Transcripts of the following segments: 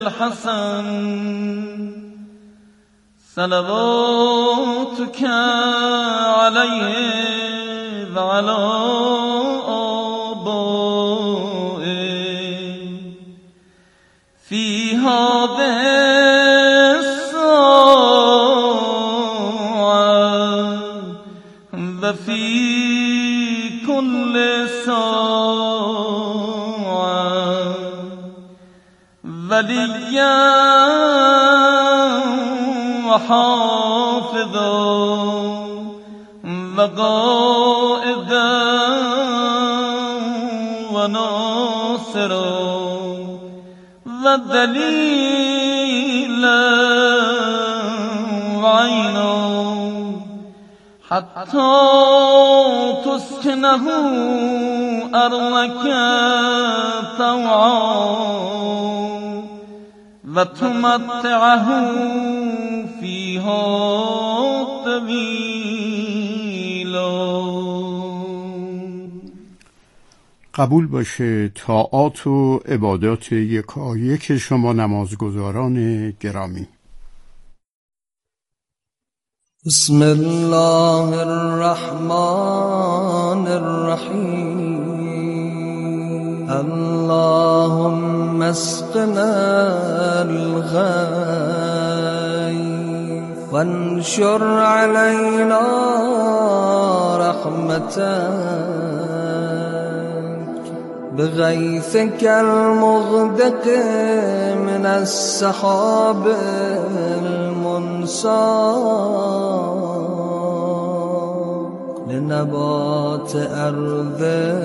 الحسن صلواتك عليه وعلى آبائه في هذه الساعة وفي كل ساعة وليا وحافظا وقائدا وناصرا ودليلا وعينا حتى تسكنه أرضك طوعا وتمتعه فيها طويلا. قبول باشه طاعات و عبادات یکایک شما نمازگزاران گرامی. بسم الله الرحمن الرحیم اللهم اسقنا الغیث وانشر علينا رحمتك بغيثك المغدق من السحاب المنساق لنبات أرض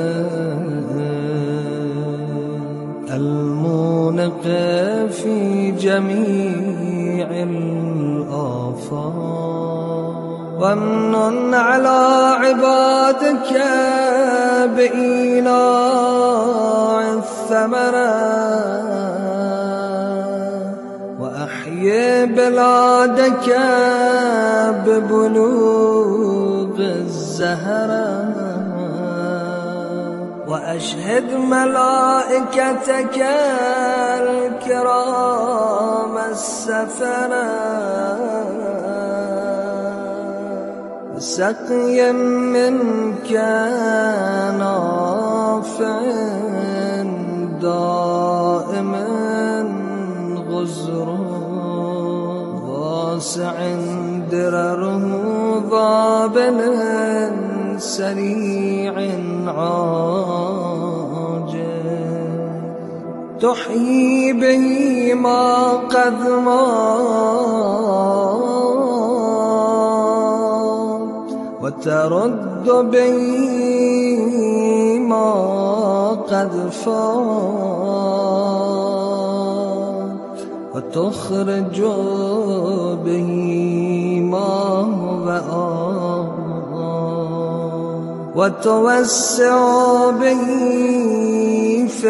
المونق في جميع الآفاق وامنن على عبادك بإيلاء الثمرة وأحيي بلادك ببلوغ الزهرة وأشهد ملائكتك الكرام السفرة سقي منك نافع دائم غزر واسع درره ضابل سريع عاجل تحيي به ما قد مات وترد به ما قد فات وتخرج به ما هو آت وتوسع به في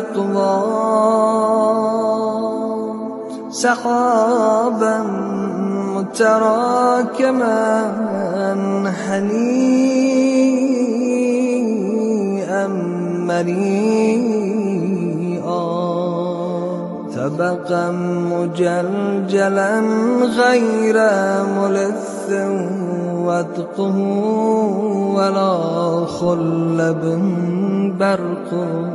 الأقوات سحابا متراكما هنيئا مريئا طبقا مجلجلا غير ملث وادقه ولا خلب برق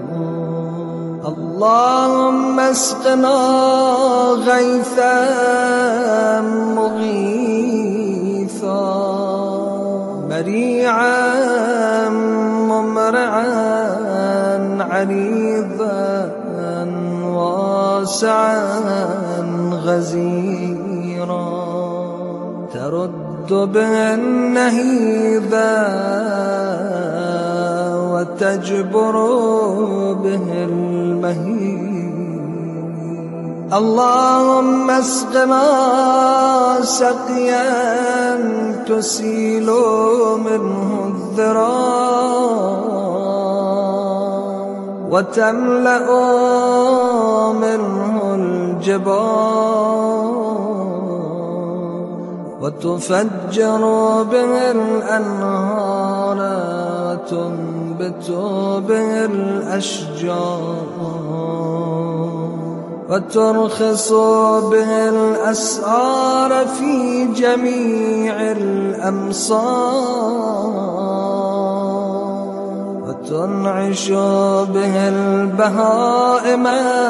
اللهم اسقنا غيثا مغيثا مريعا ممرعا عريضا واسعا غزيرا ترد به النهيبا وتجبر به المهيب اللهم اسقنا سقيا تسيل منه الذراع وتملأ منه الجبال وتفجر به الأنهار وتنبت به الأشجار وترخص به الأسعار في جميع الأمصار، وتنعش به البهائم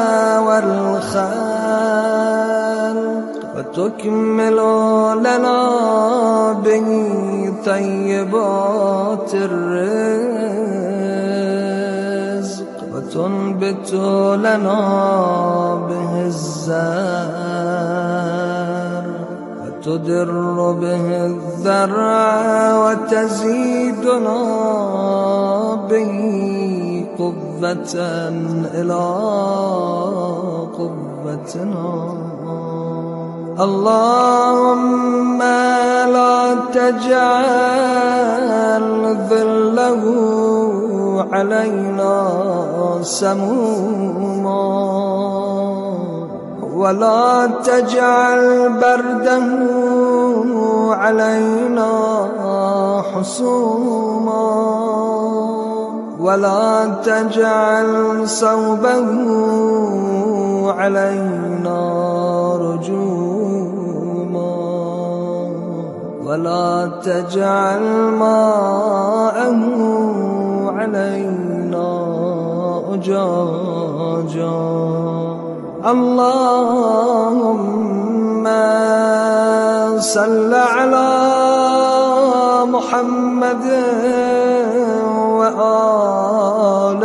والخلق، وتكمل لنا به طيبات الرزق، وتنبت لنا به الزرع، وتدر به الذرع، وتزيدنا به قوة إلى قوتنا. اللهم لا تجعل ظله علينا سموما، ولا تجعل برده علينا حسوما، ولا تجعل صوبه علينا رجوما، ولا تجعل ماءه علينا أجاجا. اللهم صل على محمد وآل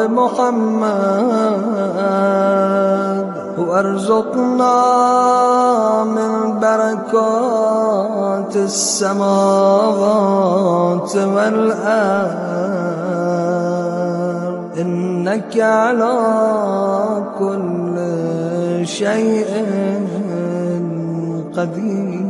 محمد، وارزقنا من بركات السماوات والأرض، إنك على كل شيء قدير.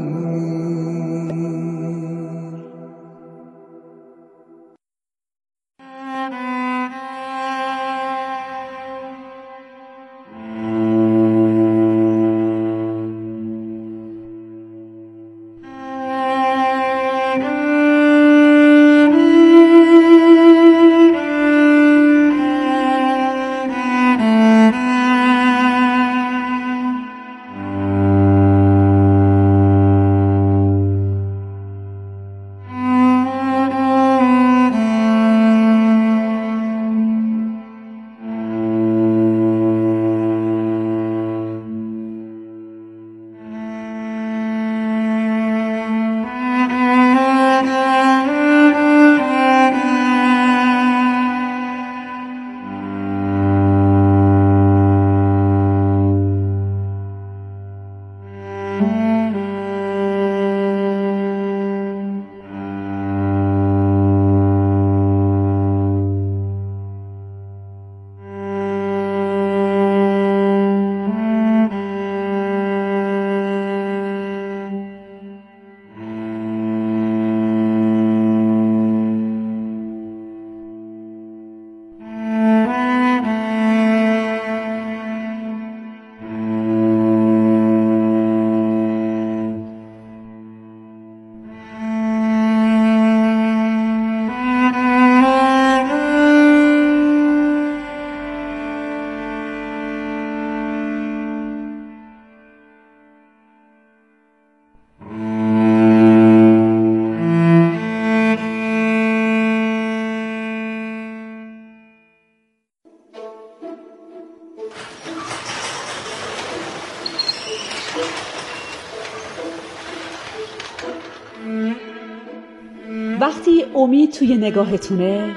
وقتی امید توی نگاهتونه،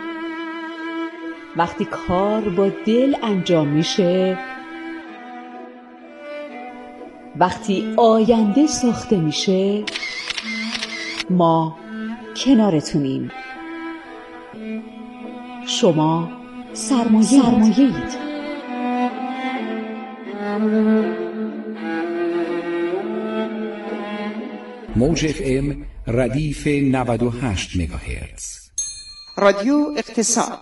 وقتی کار با دل انجام میشه، وقتی آینده ساخته میشه، ما کنارتونیم. شما سرمایه‌اید. موج FM ردیف 98 مگاهرتز. رادیو اقتصاد.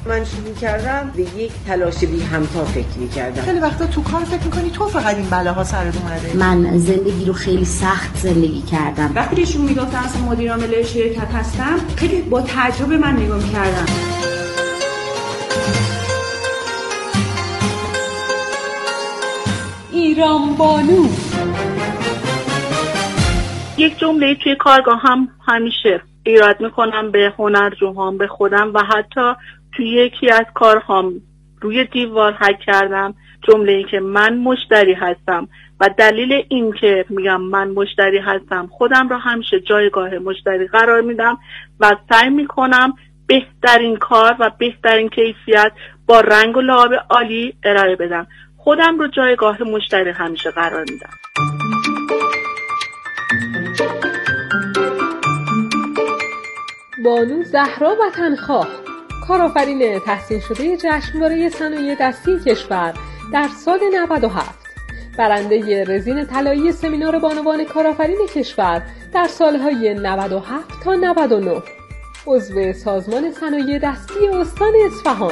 من شروع کردم به یک تلاش بی همتا فکر کردم. خیلی وقتا تو کار فکر می‌کنی تو فقط این بلاها سرت اومده. من زندگی رو خیلی سخت زندگی کردم. وقتی ایشون میگفتن اصلا مدیر عامل شرکت هستم، خیلی با تجربه من نگاه می‌کردم. ایران بانو. یک جمله توی کارگاه هم همیشه ایراد میکنم به هنرجوهام، به خودم و حتی توی یکی از کارهام روی دیوار حک کردم جمله ای که من مشتری هستم و دلیل این که میگم من مشتری هستم خودم را همیشه جایگاه مشتری قرار میدم و سعی میکنم بهترین کار و بهترین کیفیت با رنگ و لعاب عالی ارائه بدم. خودم رو جایگاه مشتری همیشه قرار میدم. بانو زهرا وطنخواه، کارآفرین تحسین شده جشنواره صنایع دستی کشور در سال 97، برنده رزین طلایی سمینار بانوان کارآفرین کشور در سالهای 97 تا 99، عضو سازمان صنایع دستی استان اصفهان.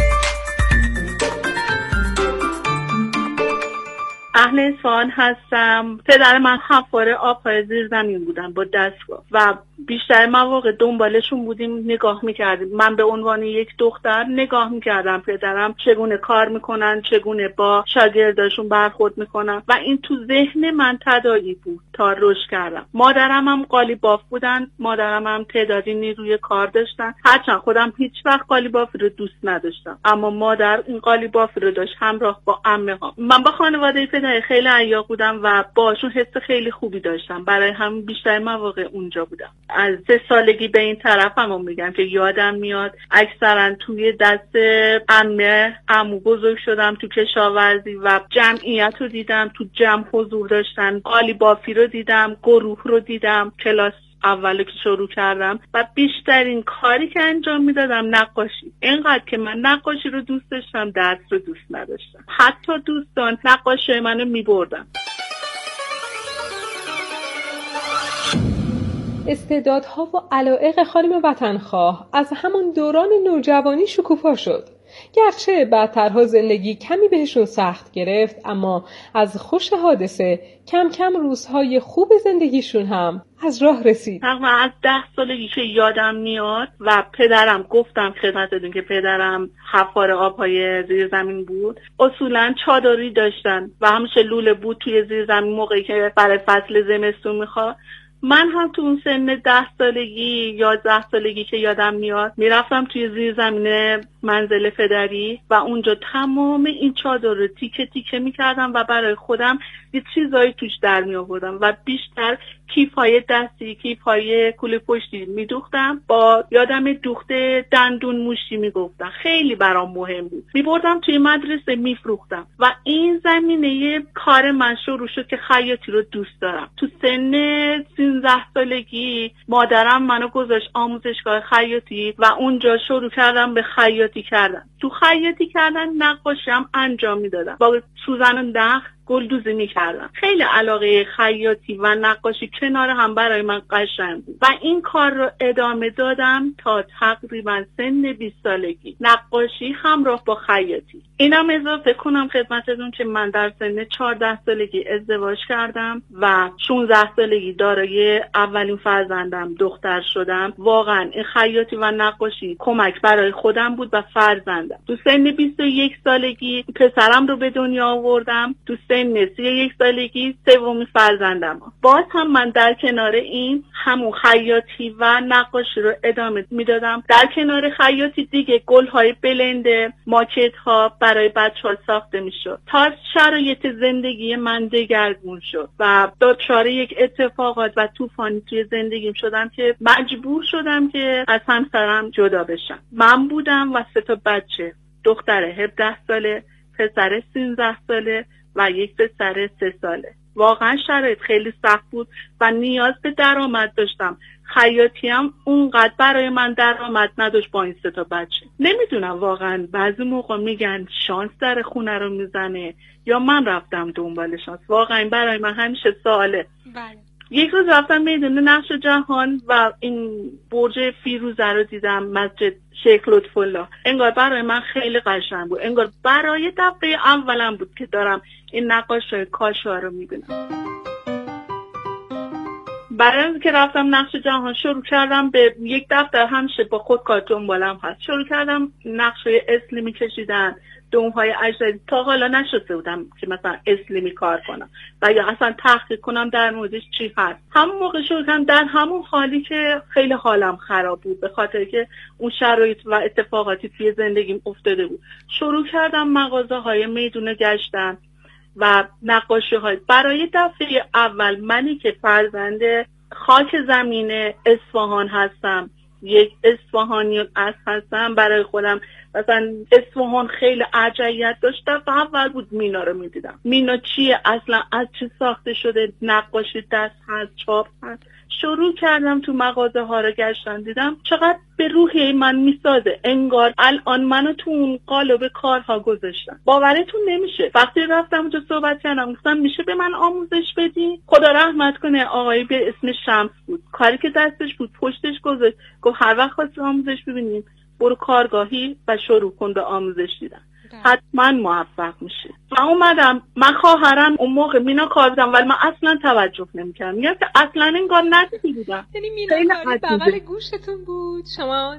اهل اصفهان هستم. پدر من حفار آب‌های زیرزمین بودن با دستگاه و بیشتر مواقع دنبالشون بودیم، نگاه میکردیم. من به عنوان یک دختر نگاه میکردم پدرم چگونه کار میکنن، چگونه با شاگرداشون برخورد میکنن و این تو ذهن من تداعی بود تا رشد کردم. مادرم هم قالیباف بودن، مادرم هم تعدادی نیروی کار داشتن. هرچند خودم هیچ وقت قالیباف رو دوست نداشتم، اما مادر این قالیباف رو داشت همراه با عمه ها. من با خانواده پدر خیلی عیاق بودم و باشون حس خیلی خوبی داشتم، برای همین بیشتر مواقع اونجا بودم. از 3 سالگی به این طرفم میگم که یادم میاد اکثرا توی دست عمو بزرگ شدم، تو کشاورزی و جمعیت رو دیدم، تو جمع حضور داشتن، قالیبافی رو دیدم، گروه رو دیدم. کلاس اولی که شروع کردم و بیشترین کاری که انجام میدادم نقاشی. اینقدر که من نقاشی رو دوست داشتم، درس رو دوست نداشتم. حتی دوستان نقاشی منو میبردن. استعدادها و علایق خانم وطنخواه از همان دوران نوجوانی شکوفا شد. گرچه بعدترها زندگی کمی بهشون سخت گرفت، اما از خوش حادثه کم کم روزهای خوب زندگیشون هم از راه رسید. من از 10 سالگی که یادم میاد و پدرم، گفتم خدمتتون که پدرم حفار آبهای زیر زمین بود، اصولا چادری داشتن و همیشه لوله بود توی زیر زمین موقعی که برای فصل زمستون میخواد. من هم تو اون سن 10 سالگی 11 سالگی که یادم میاد میرفتم توی زیر زمین منزل پدری و اونجا تمام این چادر رو تیکه تیکه میکردم و برای خودم یه چیزایی توش در می آوردم و بیشتر کیف‌های دستی، کیف‌های کوله پشتی میدوختم. با یادم دوخته دندون موشی میگفتن، خیلی برام مهم بود. میبردم توی مدرسه میفروختم و این زمینه کار من شروع شد که خیاطی رو دوست دارم. تو سن 13 سالگی مادرم منو گذاشت آموزشگاه خیاطی و اونجا شروع کردم به خیاطی کردن. تو خیاطی کردن نقاشیم انجام میدادم، با سوزن و نخ گلدوزی میکردم. خیلی علاقه خیاطی و نقاشی کنار هم برای من قشنگ بود و این کار رو ادامه دادم تا تقریبا سن 20 سالگی، نقاشی همراه با خیاطی. اینم اضافه کنم خدمتتون که من در سن 14 سالگی ازدواج کردم و 16 سالگی دارای اولین فرزندم دختر شدم. واقعا این خیاطی و نقاشی کمک برای خودم بود و فرزندم. تو سن 21 سالگی پسرم رو به دنیا آوردم. تو سن 31 سالگی سومین فرزندم. باز هم من در کنار این همون خیاطی و نقاشی رو ادامه میدادم. در کنار خیاطی دیگه گل‌های بلند، ماکت‌ها برای بچه‌ها ساخته میشد تا شرایط زندگی من دگرگون شد و دچار یک اتفاقات و طوفانی توی زندگیم شدم که مجبور شدم که از همسرم جدا بشم. من بودم و 3 بچه، دختر 17 ساله، پسر 13 ساله و یک پسر 3 ساله. واقعا شرایط خیلی سخت بود و نیاز به درآمد داشتم. خیاطی هم اونقدر برای من درآمد نداشت با این 3 بچه. نمیدونم واقعا بعضی موقع میگن شانس در خونه رو میزنه یا من رفتم دنبال شانس. واقعا برای من همیشه سواله. یک روز رفتم میدون نقش جهان و این برج فیروزه رو دیدم، مسجد شیخ لطف‌الله. انگار برای من خیلی قشنگ بود، انگار برای دفعه اولم بود که دارم این نقاشی کاشا رو میبینم. برای اینکه رفتم نقش جهان شروع کردم به یک دفتر، همیشه با خودکار دنبالم هست، شروع کردم نقشه اسلیمی کشیدن، دوم‌های اجدادی. تا حالا نشسته بودم که مثلا اسلیمی کار کنم و یا اصلا تحقیق کنم در موردش چی هست. همون موقع شروع کردم، در همون حالی که خیلی حالم خراب بود به خاطر که اون شرایط و اتفاقاتی توی زندگیم افتاده بود، شروع کردم مغازه‌های میدون گشتن و نقاشی‌های. برای دفعه اول منی که فرزند خاک زمین اصفهان هستم، یک اصفهانی از هستم، برای خودم مثلا اصفهان خیلی ارجحیت داشت. دفعه اول بود مینا رو میدیدم. مینا چیه اصلا، از چی ساخته شده، نقاشی دست هست، چاپ هست. شروع کردم تو مغازه ها رو گشتن، دیدم چقدر به روحیه من میسازه، انگار الان منو تو اون قالب کارها گذاشتن. باورتون نمیشه. وقتی رفتم اونجا صحبت کردم، گفتم میشه به من آموزش بدی؟ خدا رحمت کنه آقایی به اسم شمس بود، کاری که دستش بود پشتش گذاشت، گفت هر وقت خواستی آموزش ببینیم برو کارگاهی و شروع کن به آموزش دیدن، حتما موفق میشی. و اومدم، من خواهرم اون موقع مینا کار بودم ولی من اصلا توجه نمی‌کردم، میگم که اصلا انگار ندیدم. یعنی مینا کاری بغل گوشتون بود، شما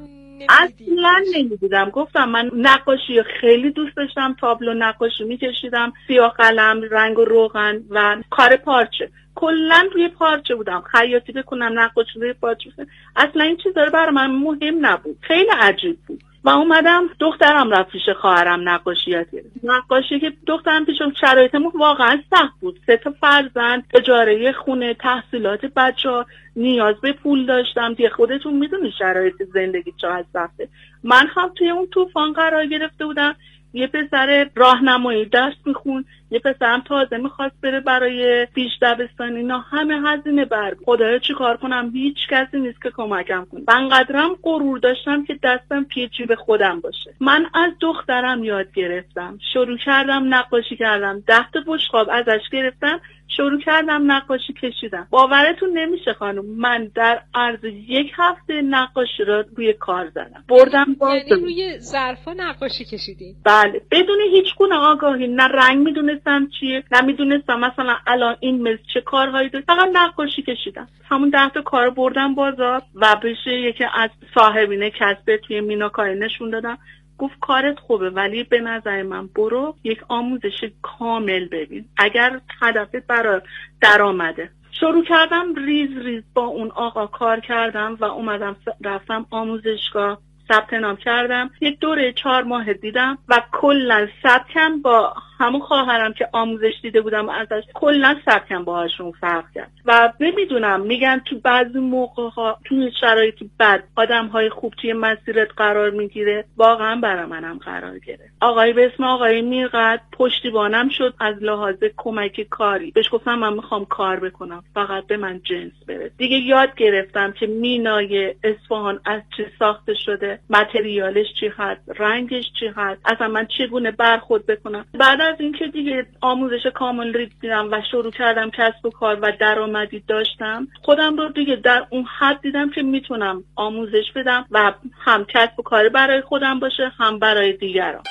اصلا نمیدیدم. گفتم من نقاشی خیلی دوست داشتم، تابلو نقاشی میکشیدم، سیاه قلم، رنگ و روغن و کار پارچه، کلا روی پارچه بودم، خیاطی بکنم، نقاشی روی پارچه بکنم. اصلا این چیزا برای من مهم نبود، خیلی عجیب بود. و اومدم دخترم رفت پیش خواهرم نقاشی یاد گرفت. نقاشی که دخترم پیشم، شرایطمون واقعا سخت بود، 3 فرزند، اجاره خونه، تحصیلات بچه‌ها، نیاز به پول داشتم. دیگه خودتون میدونید شرایط زندگی چقدر سخته. من هم توی اون طوفان قرار گرفته بودم. یه پسر راهنمایی درس میخون، یه پسرم تازه میخواست بره برای پیش دبستان، اینا همه هزینه بر. خدایا چی کار کنم، هیچ کسی نیست که کمکم کنه. من قدرم غرور داشتم که دستم توی جیب خودم باشه. من از دخترم یاد گرفتم، شروع کردم نقاشی کردم، 10 تا بشقاب ازش گرفتم، شروع کردم نقاشی کشیدم. باورتون نمیشه خانم، من در عرض 1 هفته نقاشی را روی کار زدم، بردم یعنی روی ظرفا نقاشی کشیدین؟ بله، بدون هیچ گونه آگاهی، نه رنگ میدونستم چیه، نه میدونستم مثلا الان این مز چه کارهایی داره، فقط نقاشی کشیدم. همون 10 تا کار بردم بازار و بهش یکی از صاحبین کسب توی مینا کاری نشون دادم. گفت کارت خوبه ولی به نظر من برو یک آموزش کامل ببین اگر هدفت برای درآمده. شروع کردم ریز ریز با اون آقا کار کردم و اومدم رفتم آموزشگاه، ثبت نام کردم. یک دوره 4 ماه دیدم و کلا سبکم با همون خواهرم که آموزش دیده بودم ازش، کلا سبکم باهاشون فرق کرد. و نمیدونم، میگن تو بعضی موقع‌ها توی شرایط بد آدم‌های خوب توی مسیرت قرار میگیره. واقعا برای منم قرار گرفت. آقایی به اسم آقای میرقت پشتیبانم شد از لحاظ کمک کاری. بهش گفتم من میخوام کار بکنم، فقط به من جنس برس. دیگه یاد گرفتم که مینای اصفهان از چه ساخته شده، متریالش چی هست، رنگش چی هست، اصلا من چگونه برخورد بکنم. بعد از اینکه دیگه آموزش کامل دیدم و شروع کردم کسب و کار و درآمدی داشتم، خودم رو دیگه در اون حد دیدم که میتونم آموزش بدم و هم کسب و کار برای خودم باشه هم برای دیگران.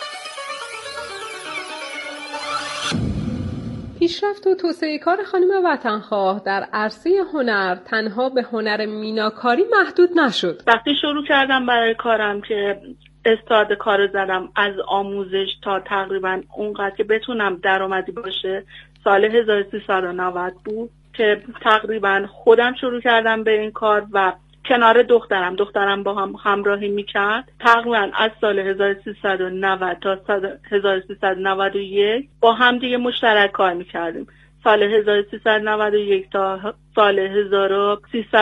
پیشرفت و توسعه کار خانم وطنخواه در عرصه هنر تنها به هنر میناکاری محدود نشد. وقتی شروع کردم برای کارم که استارت کار زدم، از آموزش تا تقریبا اونقدر که بتونم درآمدی باشه، سال 1390 بود که تقریبا خودم شروع کردم به این کار و کنار دخترم با هم همراهی میکرد. تقریبا از سال 1390 تا سال 1391 با هم دیگه مشترک کار میکردیم. سال 1391 تا سال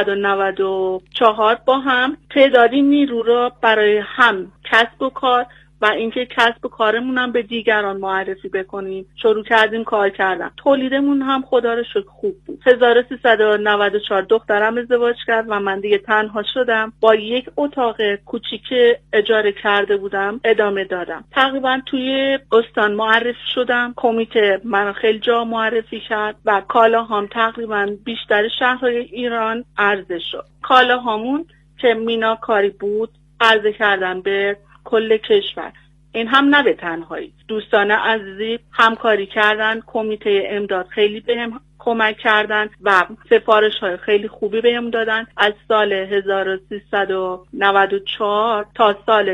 1394 با هم تعدادی نیرو را برای هم کسب و کار و اینکه کسب کارمون هم به دیگران معرفی بکنیم. شروع کردیم کار کردن. تولیدمون هم خدا رو شکر خوب بود. 1394 دخترم ازدواج کرد و من دیگه تنها شدم. با یک اتاق کوچیک اجاره کرده بودم ادامه دادم. تقریبا توی استان معرفی شدم. کمیته منو خیلی جا معرفی کرد و کالاهام تقریبا بیشتر شهرهای ایران عرضه شد. کالاهامون که میناکاری بود عرضه کردن به کل کشور. این هم نه به تنهایی. دوستان عزیزی همکاری کردن. کمیته امداد خیلی بهم کمک کردن و سفارش‌های خیلی خوبی بهم دادن. از سال 1394 تا سال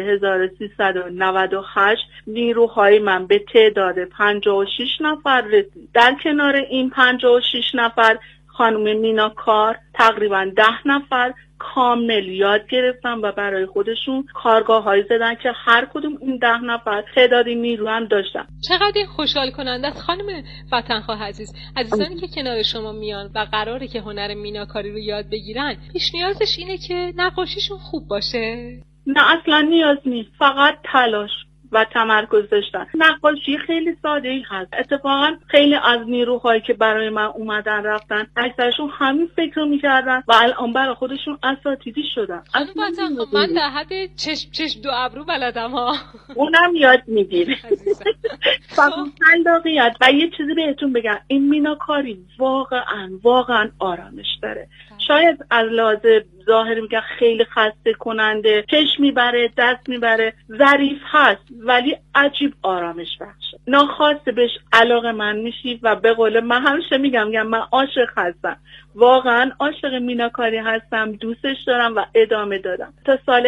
1398 نیروهای من به تعداد 56 نفر رسید. در کنار این 56 نفر خانم میناکار تقریبا 10 نفر کامل یاد گرفتن و برای خودشون کارگاه‌هایی زدن که هر کدوم این 10 نفر تعداد نیرو هم داشتن. چقدر خوشحال کننده است خانم وطنخواه عزیز. عزیزانی که کنار شما میان و قراره که هنر میناکاری رو یاد بگیرن، پیش نیازش اینه که نقاشیشون خوب باشه؟ نه اصلا نیاز نیست، فقط تلاش و تمرکز داشتن. نقاشی خیلی ساده‌ای هست. اتفاقا خیلی از نیروهایی که برای من اومدن رفتن اکثرشون همین فکر رو میکردن و الان برای خودشون اساتیدی شدن. من در حد چشم دو ابرو بلدم ها. اونم یاد میگیری. فقط خلاقیت. و یه چیزی بهتون بگم، این میناکاری واقعا آرامش داره. شاید از لحاظ ظاهری میگن خیلی خسته کننده، چشم میبره، دست میبره، ظریف هست ولی عجیب آرامش بخشه. ناخواسته بهش علاقه من میشی و به قول من همیشه میگم من عاشق هستم. واقعا عاشق میناکاری هستم، دوستش دارم و ادامه دادم. تا سال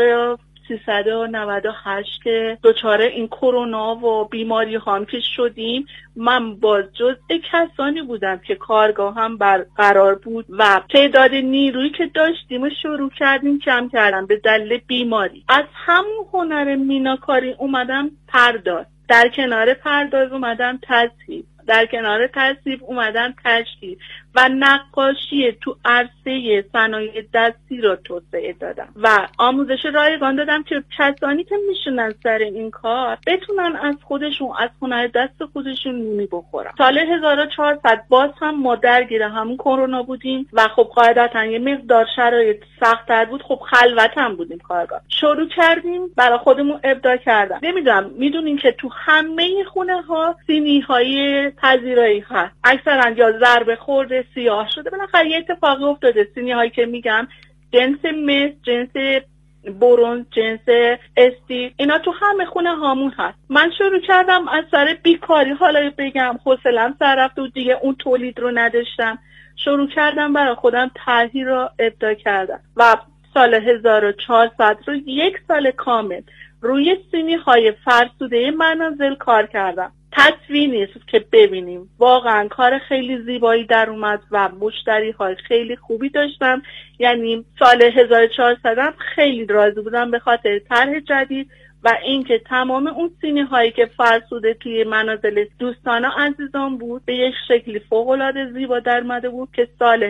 1398 که دچار این کرونا و بیماری هم که شدیم، من باز جزء کسانی بودم که کارگاه هم برقرار بود و تعداد نیرویی که داشتیم و شروع کردیم کم کردم به دلیل بیماری. از همون هنر میناکاری اومدم پرداز، در کنار پرداز اومدم تصحیح، در کنار تصحیح اومدم تشکیل و نقاشی تو عرصه صنایع دستی رو توسعه دادم و آموزش رایگان دادم که کسانی که میشونن سر این کار بتونن از خودشون، از هنر دست خودشون نونی بخورن. سال 1400 باز هم ما درگیر همون کرونا بودیم و خب قاعدتا یه مقدار شرایط سخت‌تر بود. خب خلوت هم بودیم کارگاه. شروع کردیم برای خودمون ابداع کردن. نمیدونم میدونین که تو همه خونه ها سینی های پذیرایی هست، اکثرا یا ضربه خورده سیاه شده. بالاخره یه اتفاقی افتاده. سینی هایی که میگم جنس مس، جنس برنز، جنس استیل، اینا تو همه خونه هامون هست. من شروع کردم از سر بیکاری، حالا بگم حوصله‌ام سر رفت و دیگه اون تولید رو نداشتم، شروع کردم برای خودم طرحی رو ابداع کردم و سال 1400 رو یک سال کامل روی سینی های فرسوده منازل کار کردم. تصویر نیست که ببینیم، واقعا کار خیلی زیبایی در اومد و مشتری های خیلی خوبی داشتم. یعنی سال 1400 هم خیلی راضی بودم به خاطر طرح جدید و اینکه تمام اون سینی هایی که فرسوده توی منازل دوستان و عزیزان بود به یک شکلی فوق العاده زیبا در اومده بود که سال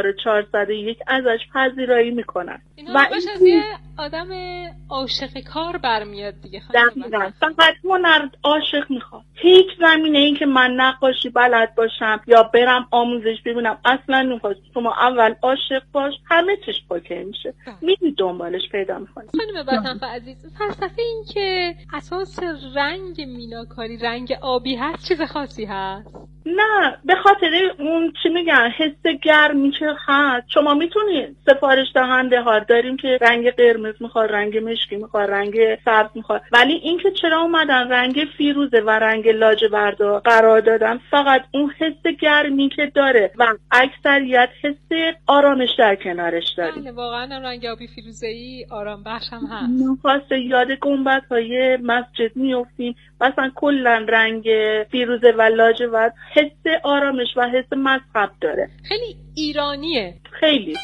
1401 ازش پذیرایی میکنن. و این از یه آدم عاشق کار برمیاد دیگه. دقیقاً. فقط هنر عاشق میخواد. هیچ زمینه این که من نقاشی بلد باشم یا برم آموزش ببینم اصلا نمیخواد. شما اول عاشق باش، همه چیش پاکه میشه، میری دنبالش پیدا میکنی. خانم وطنخواه عزیز، فلسفه این که اساس رنگ میناکاری رنگ آبی هست چیز خاصی هست؟ نه، به خاطر اون چی میگن حس گرمی که هست. شما میتونید سفارش دهنده ها داریم که رنگ قرمز میخواد، رنگ مشکی میخواد، رنگ سبز میخواد، ولی این که چرا اومدن رنگ فیروزه و رنگ لاجورد قرار دادن، فقط اون حس گرمی که داره و اکثریت حس آرامش در کنارش داریم. بله واقعا رنگ آبی فیروزه‌ای آرام بخش هم هست. نخواسته یاد گنبدهای مسجد میافتیم، مثلا کلا رنگ فیروزه و لاجورد حس آرامش و حس مذهب داره. خیلی ایرانیه. خیلی.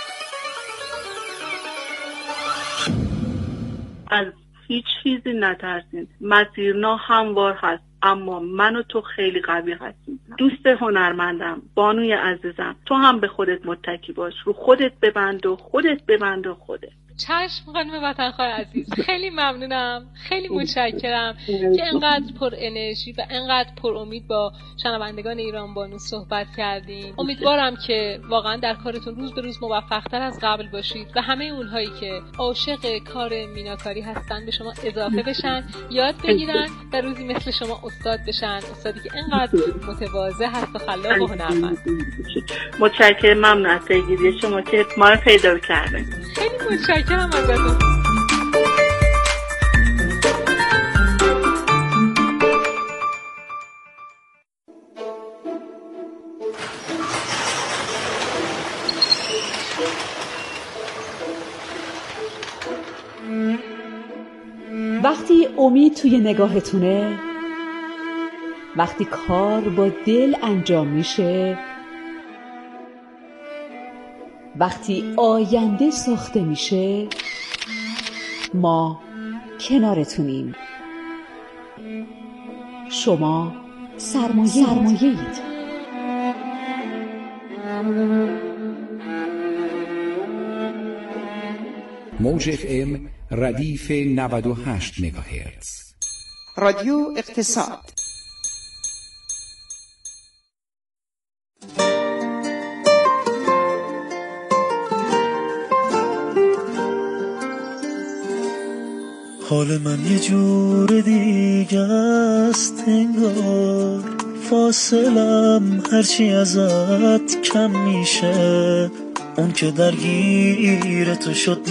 از هیچ چیزی نترسین. مسیر ناهموار هست اما من و تو خیلی قوی هستیم. دوست هنرمندم، بانوی عزیزم، تو هم به خودت متکی باش، رو خودت ببند و خودت. چشم خانم وطنخواه عزیز، خیلی ممنونم، خیلی متشکرم که انقدر پر انرژی و انقدر پر امید با شنوندگان ایران بانو صحبت کردیم. امیدوارم که واقعا در کارتون روز به روز موفق‌تر از قبل باشید و همه اونهایی که عاشق کار میناکاری هستن به شما اضافه بشن، یاد بگیرن و روزی مثل شما استاد بشن، استادی که انقدر متواضع هست و خلاق و هنرمند. متشکرم، ممنون از پیگیری شما که ما رو پیدا کردین. خیلی متشکرم ازتون. وقتی امید توی نگاهتونه، وقتی کار با دل انجام میشه، وقتی آینده ساخته میشه، ما کنارتونیم. شما سرمایه‌اید. موج FM ردیف 98 مگاهرتز. رادیو اقتصاد. حال من یه جور دیگه است انگار، فاصلم هرچی ازت کم میشه، اون که درگیر تو شد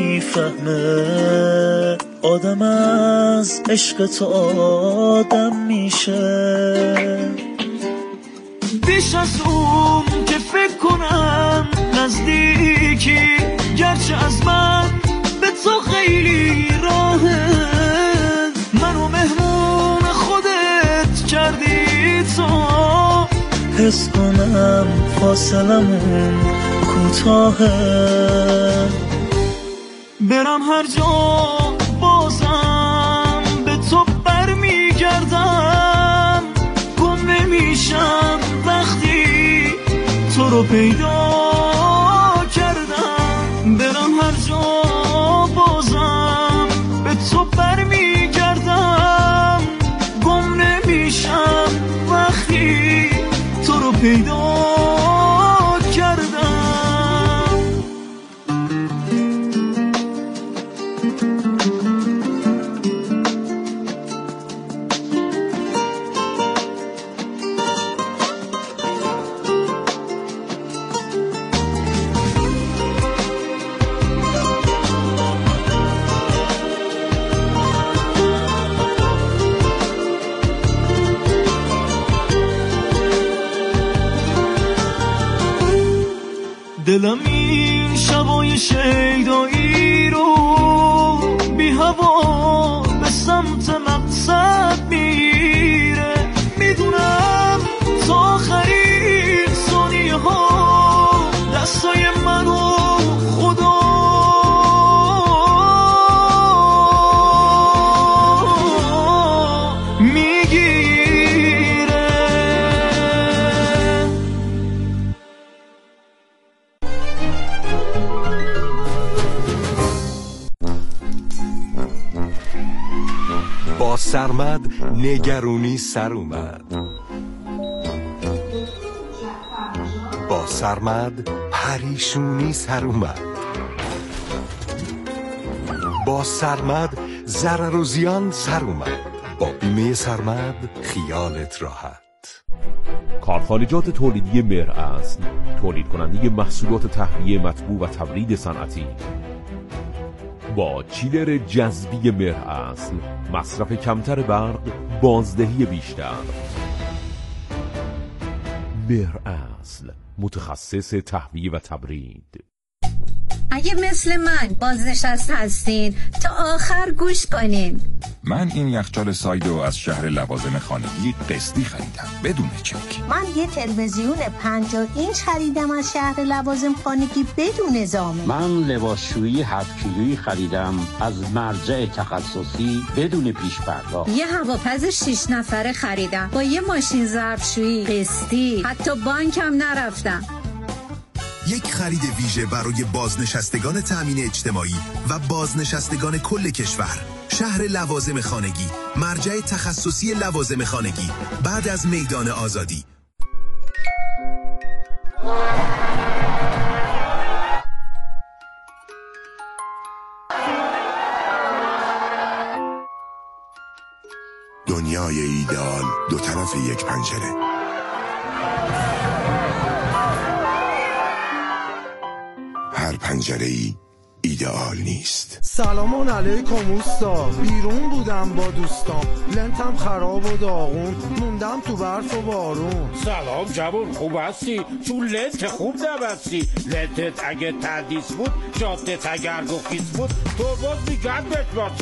میفهمه آدم از عشق تو آدم میشه. بیش از اون که فکر کنم نزدیکی، گرچه از من به تو خیلی راهه، منو مهمون خودت کردی تو، حس کنم فاصلمون کوتاهه، برم هر جا بازم به تو برمیگردم، گم نمیشم وقتی تو رو پیدا کردم، برم هر جا بازم به تو برمیگردم، گم نمیشم وقتی تو رو پیدا کردم. دلم این شبای شیدایی رو بی هوا به سمت مقصد میره، میدونم تا آخرین ثانیه ها دستای منو خدا میگیره. با سرمد نگرونی سر اومد، با سرمد پریشونی سر اومد، با سرمد ضرر و زیان سر اومد، با بیمه سرمد خیالت راحت. کارخانجات تولیدی مهر اصل، تولید کننده محصولات تهویه مطبوع و تبرید صنعتی، با چیلر جذبی مهر اصل، مصرف کمتر برق، بازدهی بیشتر. مهر اصل، متخصص تهویه و تبرید. اگه مثل من بازنشسته هستین تا آخر گوش کنین. من این یخچال سایدو از شهر لوازم خانگی قسطی خریدم بدون چک. من یه تلویزیون 50 اینچ خریدم از شهر لوازم خانگی بدون زامن. من لباسشویی 7 کیلویی خریدم از مرجع تخصصی بدون پیش پرداخت. یه هواپز 6 نفره خریدم با یه ماشین ظرفشویی قسطی، حتی بانک هم نرفتم. یک خرید ویژه برای بازنشستگان تأمین اجتماعی و بازنشستگان کل کشور. شهر لوازم خانگی، مرجع تخصصی لوازم خانگی، بعد از میدان آزادی. دنیای ایدئال دو طرف یک پنجره. هر پنجره‌ای ایدئال نیست. سلام علیکم اوستا، بیرون بودم با دوستام، لنتم خراب و داغون، موندم تو برف و بارون. سلام جوون، خوب هستی؟ تو لنت خوب نبستی. لنتت اگه تردیس بود، جادت اگر گخیز بود، تو باز میگرد بهت